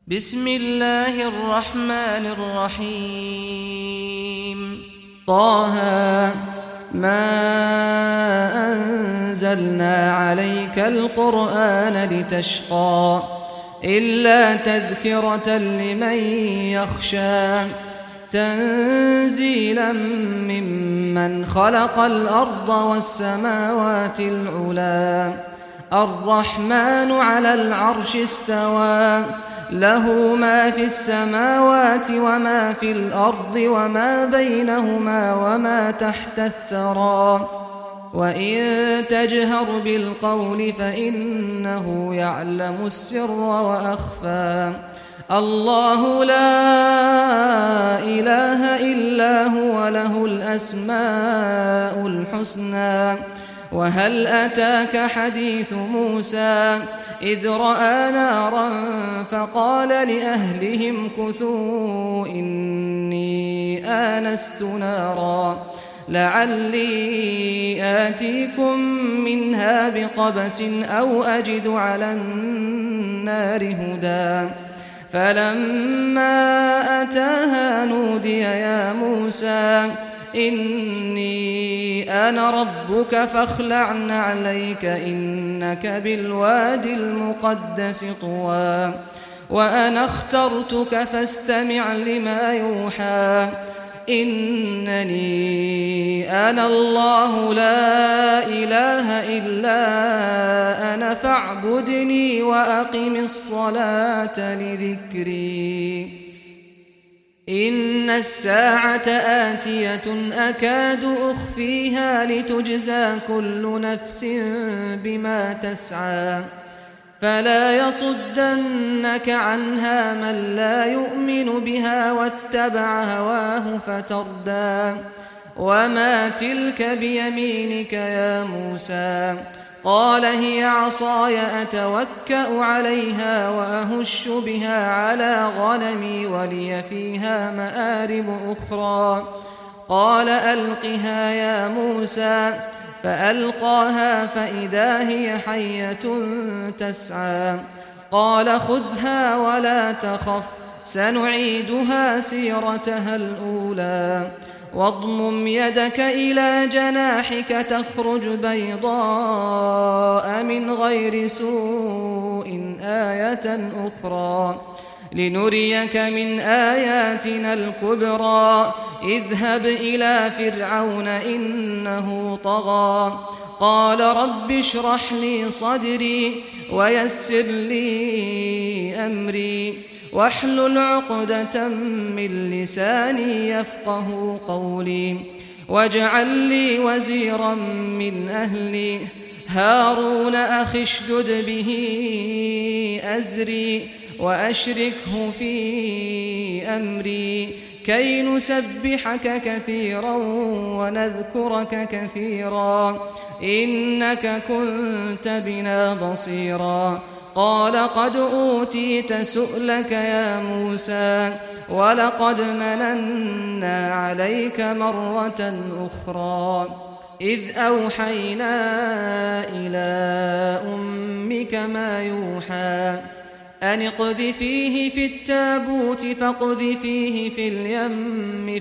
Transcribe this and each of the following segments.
بسم الله الرحمن الرحيم. طه ما أنزلنا عليك القرآن لتشقى إلا تذكرة لمن يخشى تنزيلا ممن خلق الأرض والسماوات العلى الرحمن على العرش استوى له ما في السماوات وما في الأرض وما بينهما وما تحت الثرى وإن تجهر بالقول فإنه يعلم السر وأخفى الله لا إله إلا هو له الأسماء الحسنى وهل أتاك حديث موسى إذ رأى نارا فقال لأهلهم كثوا إني آنست نارا لعلي آتيكم منها بقبس أو أجد على النار هدى فلما أتاها نودي يا موسى إني أنا ربك فاخلع نعليك إنك بالوادي المقدس طوى وأنا اخترتك فاستمع لما يوحى إنني أنا الله لا إله إلا أنا فاعبدني وأقم الصلاة لذكري إن الساعة آتية أكاد أخفيها لتجزى كل نفس بما تسعى فلا يصدنك عنها من لا يؤمن بها واتبع هواه فتردى وما تلك بيمينك يا موسى قال هي عصاي أتوكأ عليها وأهش بها على غنمي ولي فيها مآرب أخرى قال ألقها يا موسى فألقاها فإذا هي حية تسعى قال خذها ولا تخف سنعيدها سيرتها الأولى واضمم يدك إلى جناحك تخرج بيضاء من غير سوء آية أخرى لنريك من آياتنا الكبرى اذهب إلى فرعون إنه طغى قال رب اشرح لي صدري ويسر لي أمري واحلل عقدة من لساني يفقه قولي واجعل لي وزيرا من أهلي هارون أخي اشدد به أزري وأشركه في أمري كي نسبحك كثيرا ونذكرك كثيرا إنك كنت بنا بصيرا قال قد أوتيت سؤلك يا موسى ولقد مننا عليك مرة أخرى إذ أوحينا إلى أمك ما يوحى أن اقذفيه في التابوت فاقذفيه في اليم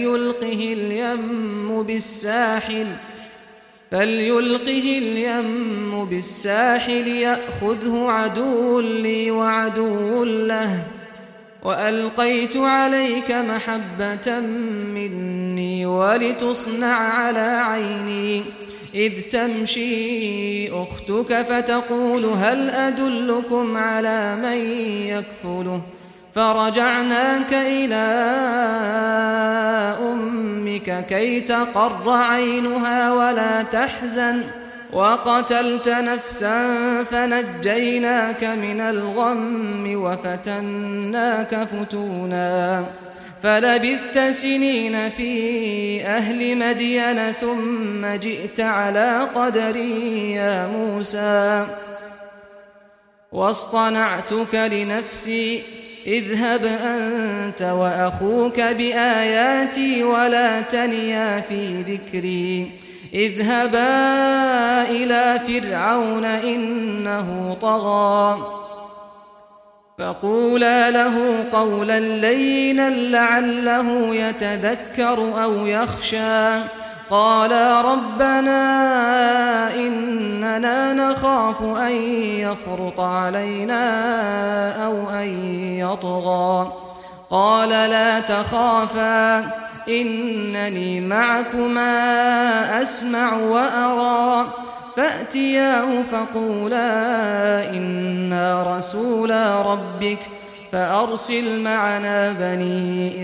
فليلقه اليم بالساحل يأخذه عدو لي وعدو له وألقيت عليك محبة مني ولتصنع على عيني إذ تمشي أختك فتقول هل أدلكم على من يكفله فرجعناك إلى أمك كي تقر عينها ولا تحزن وقتلت نفسا فنجيناك من الغم وفتناك فتونا فلبثت سنين في أهل مدين ثم جئت على قدري يا موسى واصطنعتك لنفسي اذهب أنت وأخوك بآياتي ولا تنيا في ذكري اذهبا إلى فرعون إنه طغى فقولا له قولا لينا لعله يتذكر أو يخشى. قالا ربنا إننا نخاف أن يفرط علينا أو أن يطغى. قال لا تخافا إنني معكما أسمع وأرى. فأتياه فقولا إنا رسولا ربك فأرسل معنا بني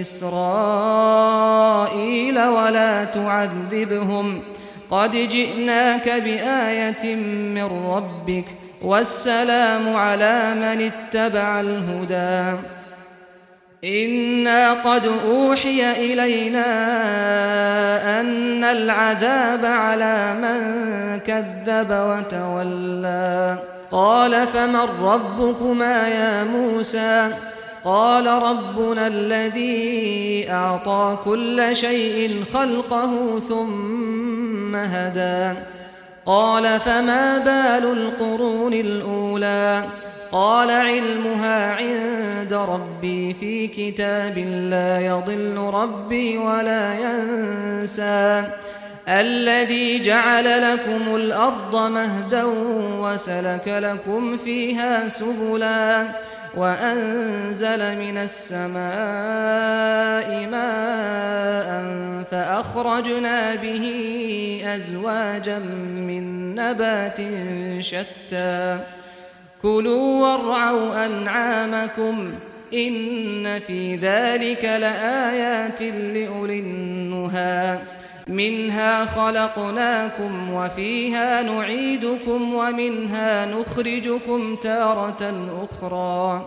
إسرائيل ولا تعذبهم قد جئناك بآية من ربك والسلام على من اتبع الهدى. إنا قد أوحي إلينا أن العذاب على من كذب وتولى. قال فمن ربكما يا موسى؟ قال ربنا الذي أعطى كل شيء خلقه ثم هدى. قال فما بال القرون الأولى؟ قال علمها عند ربي في كتاب لا يضل ربي ولا ينسى. الذي جعل لكم الأرض مهدا وسلك لكم فيها سبلا وأنزل من السماء ماء فأخرجنا به أزواجا من نبات شتى. كلوا وارعوا أنعامكم إن في ذلك لآيات لأولي النهى. منها خلقناكم وفيها نعيدكم ومنها نخرجكم تارة أخرى.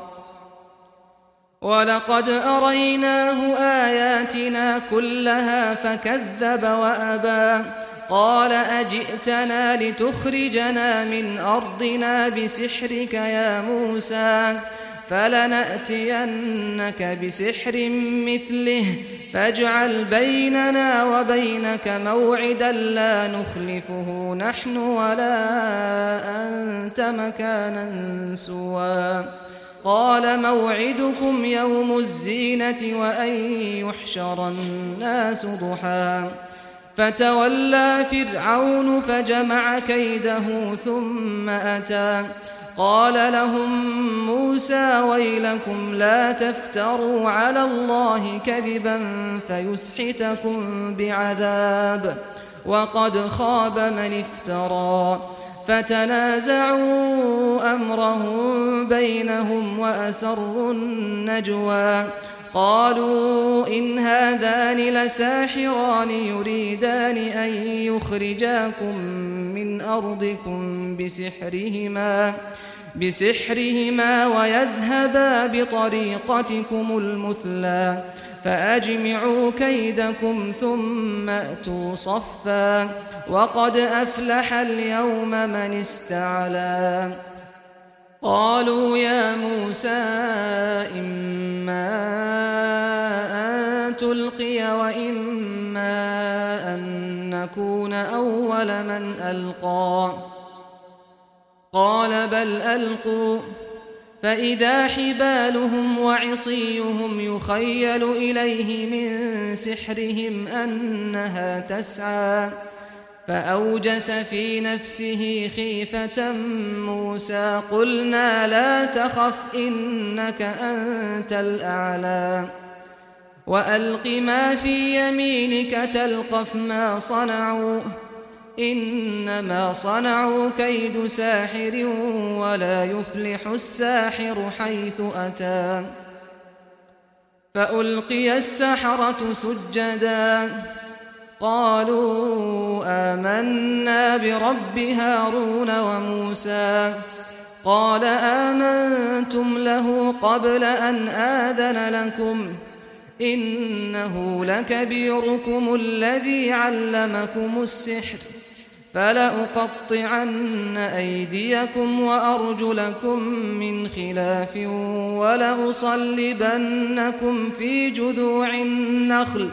ولقد أريناه آياتنا كلها فكذب وأبى. قال أجئتنا لتخرجنا من أرضنا بسحرك يا موسى؟ فلنأتينك بسحر مثله فاجعل بيننا وبينك موعدا لا نخلفه نحن ولا أنت مكانا سوى. قال موعدكم يوم الزينة وأن يحشر الناس ضحى. فتولى فرعون فجمع كيده ثم أتى. قال لهم موسى ويلكم لا تفتروا على الله كذبا فيسحتكم بعذاب وقد خاب من افترى. فتنازعوا أمرهم بينهم وأسروا النجوى. قالوا إن هذان لساحران يريدان أن يخرجاكم من أرضكم بسحرهما ويذهبا بطريقتكم المثلى فأجمعوا كيدكم ثم أتوا صفا وقد أفلح اليوم من استعلى. قالوا يا موسى إما أن تلقي وإما أن نكون أول من ألقى. قال بل ألقوا. فإذا حبالهم وعصيهم يخيل إليه من سحرهم أنها تسعى. فأوجس في نفسه خيفة موسى. قلنا لا تخف إنك أنت الأعلى وألق ما في يمينك تلقف ما صنعوا إنما صنعوا كيد ساحر ولا يفلح الساحر حيث أتى. فألقي السحرة سجدا قالوا آمنا برب هارون وموسى. قال آمنتم له قبل أن آذن لكم إنه لكبيركم الذي علمكم السحر فلأقطعن أيديكم وأرجلكم من خلاف ولأصلبنكم في جذوع النخل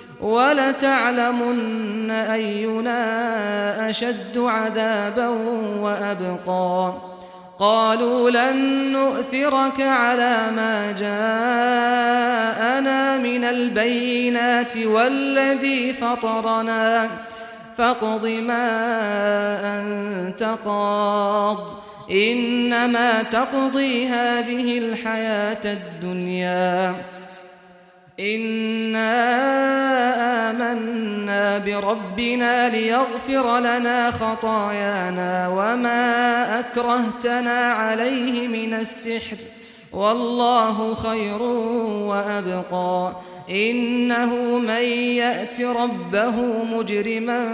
ولتعلمن أينا أشد عذابا وأبقى. قالوا لن نؤثرك على ما جاءنا من البينات والذي فطرنا فاقض ما أنت قاض إنما تقضي هذه الحياة الدنيا إنا آمنا بربنا ليغفر لنا خطايانا وما أكرهتنا عليه من السحر والله خير وأبقى إنه من يأت ربه مجرما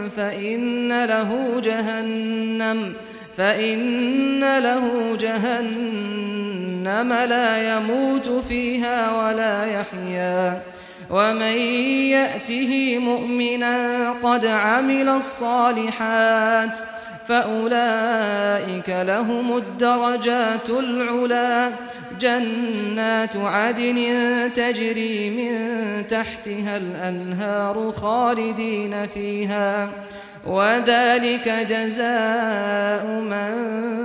فإن له جهنم لا يموت فيها ولا يحيا ومن يأته مؤمنا قد عمل الصالحات فأولئك لهم الدرجات العلى جنات عدن تجري من تحتها الأنهار خالدين فيها وذلك جزاء من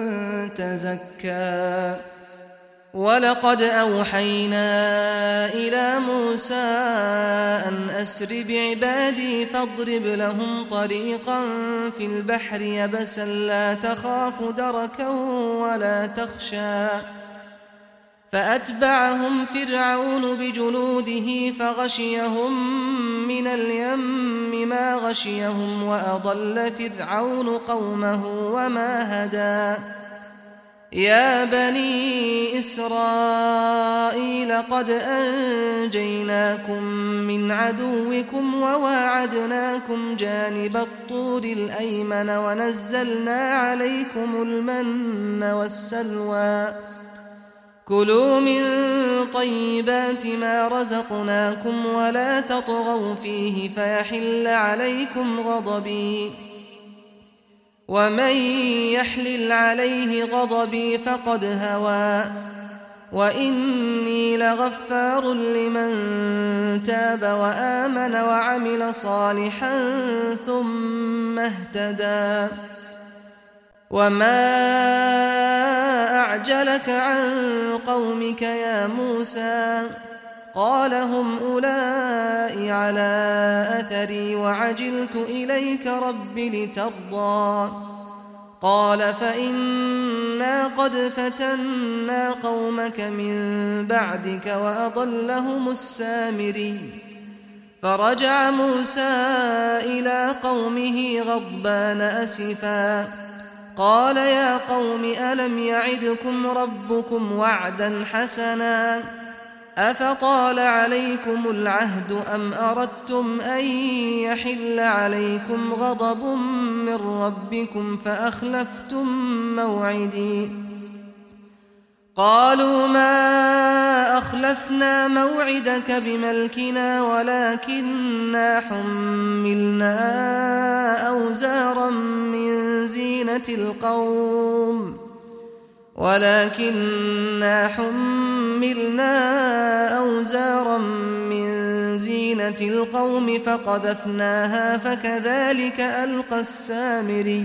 تزكى ولقد أوحينا إلى موسى أن أسر بعبادي فاضرب لهم طريقا في البحر يبسا لا تخاف دركا ولا تخشى فأتبعهم فرعون بجنوده فغشيهم من اليم ما غشيهم وأضل فرعون قومه وما هدى يا بني إسرائيل قد أنجيناكم من عدوكم وواعدناكم جانب الطور الأيمن ونزلنا عليكم المن والسلوى كلوا من طيبات ما رزقناكم ولا تطغوا فيه فيحل عليكم غضبي ومن يحلل عليه غضبي فقد هوى وإني لغفار لمن تاب وآمن وعمل صالحا ثم اهتدى وما أعجلك عن قومك يا موسى قال هم أولئك على أثري وعجلت إليك رب لترضى قال فإنا قد فتنا قومك من بعدك وأضلهم السامري فرجع موسى إلى قومه غضبان أسفا قال يا قوم ألم يعدكم ربكم وعدا حسنا أفطال عليكم العهد أم أردتم أن يحل عليكم غضب من ربكم فأخلفتم موعدي قالوا ما أخلفنا موعدك بملكنا ولكننا حملنا أوزارا من زينة القوم فقذفناها فكذلك ألقى السامري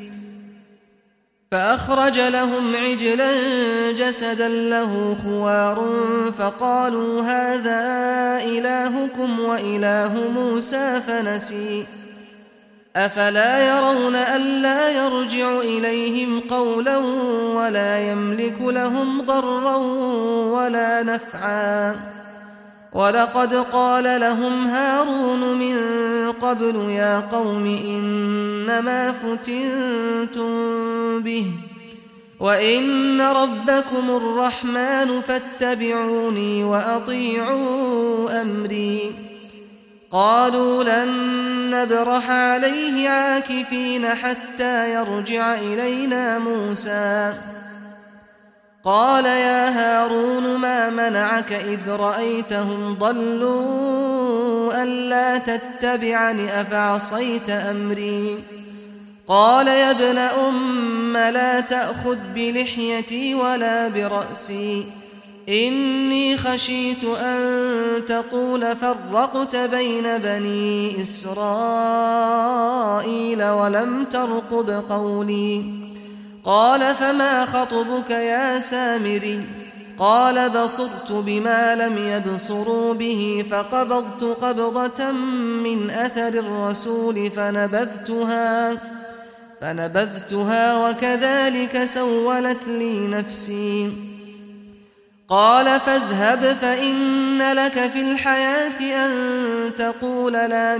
فأخرج لهم عجلا جسدا له خوار فقالوا هذا إلهكم وإله موسى فنسي أفلا يرون ألا يرجع إليهم قولا ولا يملك لهم ضرا ولا نفعا ولقد قال لهم هارون من قبل يا قوم إنما فتنتم به وإن ربكم الرحمن فاتبعوني وأطيعوا أمري قالوا لن نبرح عليه عاكفين حتى يرجع إلينا موسى قال يا هارون ما منعك إذ رأيتهم ضلوا ألا تتبعني أفعصيت أمري قال يا ابن أم لا تأخذ بلحيتي ولا برأسي إني خشيت أن تقول فرقت بين بني إسرائيل ولم ترقب قولي قال فما خطبك يا سامري قال بصرت بما لم يبصروا به فقبضت قبضة من أثر الرسول فنبذتها وكذلك سولت لي نفسي قال فاذهب فإن لك في الحياة أن تقول لا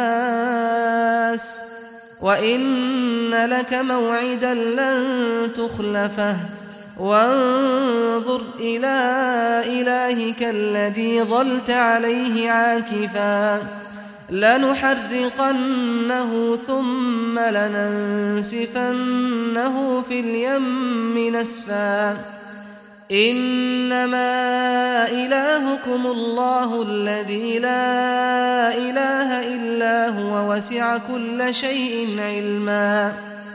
مساس وإن لك موعدا لن تخلفه وانظر إلى إلهك الذي ظلت عليه عاكفا لنحرقنه ثم لننسفنه في اليم نسفا إنما إلهكم الله الذي لا إله إلا هو وسع كل شيء علما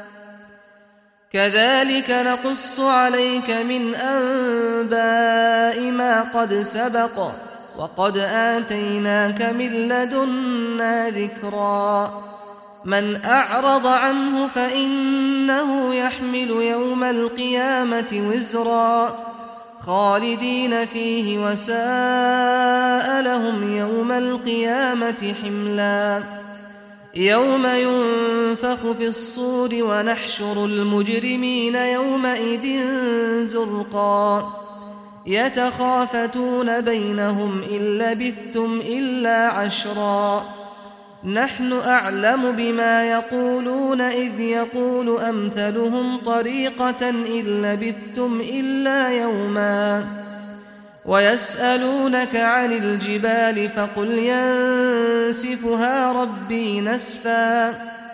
كذلك نقص عليك من أنباء ما قد سبق وقد آتيناك من لدنا ذكرا من أعرض عنه فإنه يحمل يوم القيامة وزرا خالدين فيه وساء لهم يوم القيامة حملا يوم ينفخ في الصور ونحشر المجرمين يومئذ زرقا يتخافتون بينهم إن لبثتم إلا عشرا نحن أعلم بما يقولون إذ يقول أمثلهم طريقة إن لبثتم إلا يوما ويسألونك عن الجبال فقل ينسفها ربي نسفا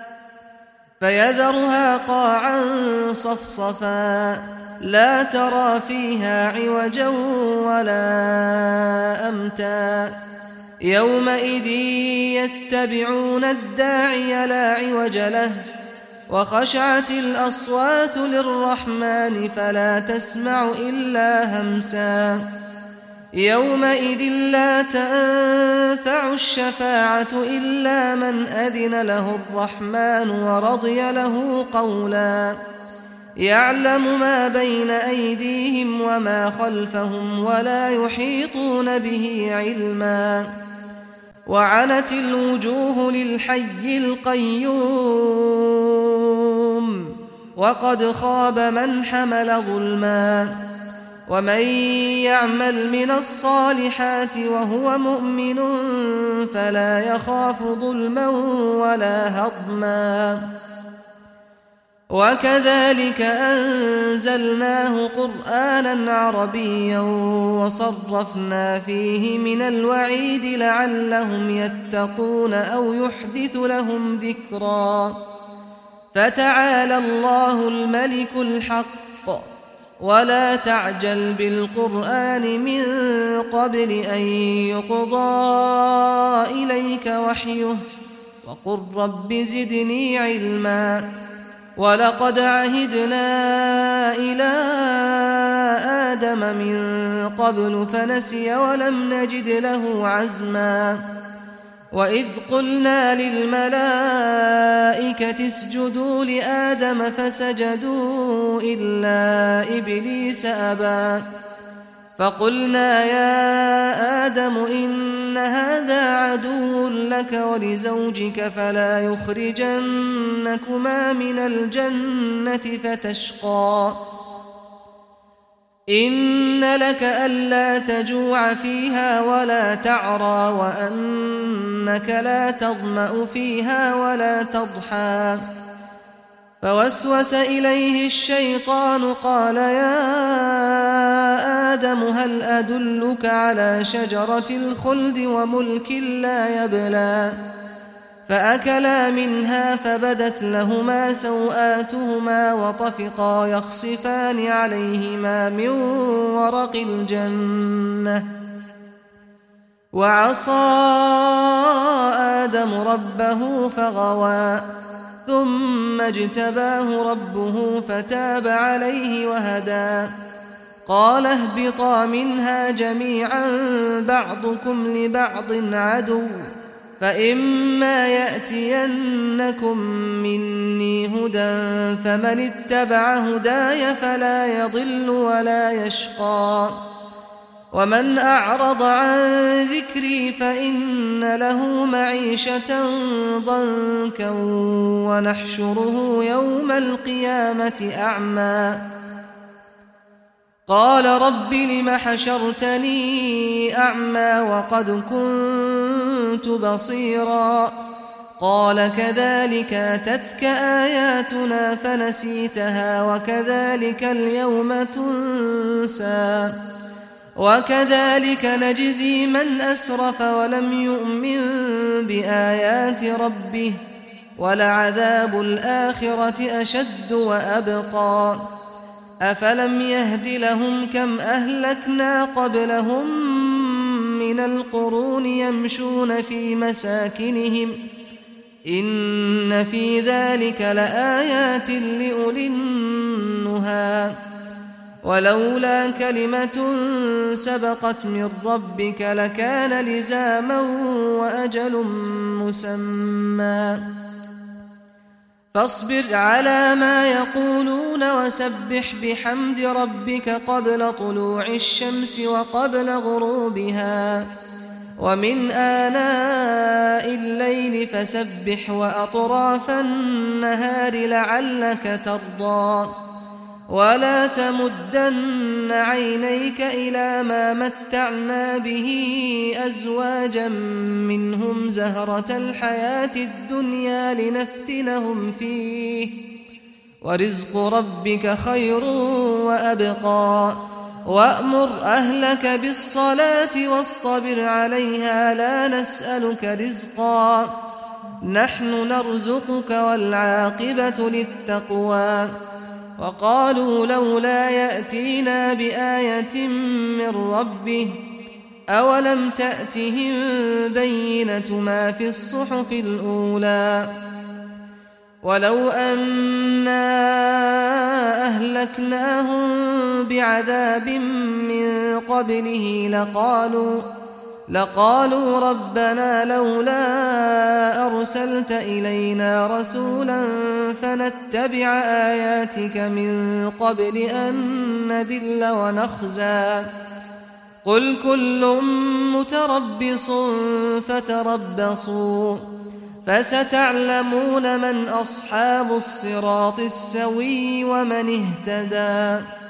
فيذرها قاعا صفصفا لا ترى فيها عوجا ولا أمتا يومئذ يتبعون الداعي لا عوج له وخشعت الأصوات للرحمن فلا تسمع إلا همسا يومئذ لا تنفع الشفاعة إلا من أذن له الرحمن ورضي له قولا يعلم ما بين أيديهم وما خلفهم ولا يحيطون به علما وعنت الوجوه للحي القيوم وقد خاب من حمل ظلما ومن يعمل من الصالحات وهو مؤمن فلا يخاف ظلما ولا هضما وكذلك أنزلناه قرآنا عربيا وصرفنا فيه من الوعيد لعلهم يتقون أو يحدث لهم ذكرا فتعالى الله الملك الحق ولا تعجل بالقرآن من قبل أن يقضى إليك وحيه وقل رب زدني علما ولقد عهدنا إلى آدم من قبل فنسي ولم نجد له عزما وإذ قلنا للملائكة اسجدوا لآدم فسجدوا إلا إبليس أبى فقلنا يا آدم إن هذا عدو لك ولزوجك فلا يخرجنكما من الجنة فتشقى إن لك ألا تجوع فيها ولا تعرى وأنك لا تظمأ فيها ولا تضحى فوسوس إليه الشيطان قال يا آدم هل أدلك على شجرة الخلد وملك لا يبلى فأكلا منها فبدت لهما سوآتهما وطفقا يخصفان عليهما من ورق الجنة وعصى آدم ربه فغوى ثم اجتباه ربه فتاب عليه وهدى قال اهبطا منها جميعا بعضكم لبعض عدو فإما يأتينكم مني هدى فمن اتبع هداي فلا يضل ولا يشقى ومن أعرض عن ذكري فإن له معيشة ضنكا ونحشره يوم القيامة أعمى قال رب لم حشرتني أعمى وقد كنت بصيرا قال كذلك أتتك آياتنا فنسيتها وكذلك اليوم تنسى وكذلك نجزي من أسرف ولم يؤمن بآيات ربه ولعذاب الآخرة أشد وأبقى أفلم يهد لهم كم أهلكنا قبلهم من القرون يمشون في مساكنهم إن في ذلك لآيات لأولي النهى ولولا كلمة سبقت من ربك لكان لزاما وأجل مسمى فاصبر على ما يقولون وسبح بحمد ربك قبل طلوع الشمس وقبل غروبها ومن آناء الليل فسبح وأطراف النهار لعلك ترضى ولا تمدن عينيك إلى ما متعنا به أزواجا منهم زهرة الحياة الدنيا لنفتنهم فيه ورزق ربك خير وأبقى وأمر أهلك بالصلاة واصطبر عليها لا نسألك رزقا نحن نرزقك والعاقبة للتقوى وقالوا لولا يأتينا بآية من ربه أولم تأتهم بينة ما في الصحف الأولى ولو أنا أهلكناهم بعذاب من قبله لقالوا ربنا لولا أرسلت إلينا رسولا فنتبع آياتك من قبل أن نذل ونخزى قل كل متربص فتربصوا فستعلمون من أصحاب الصراط السوي ومن اهتدى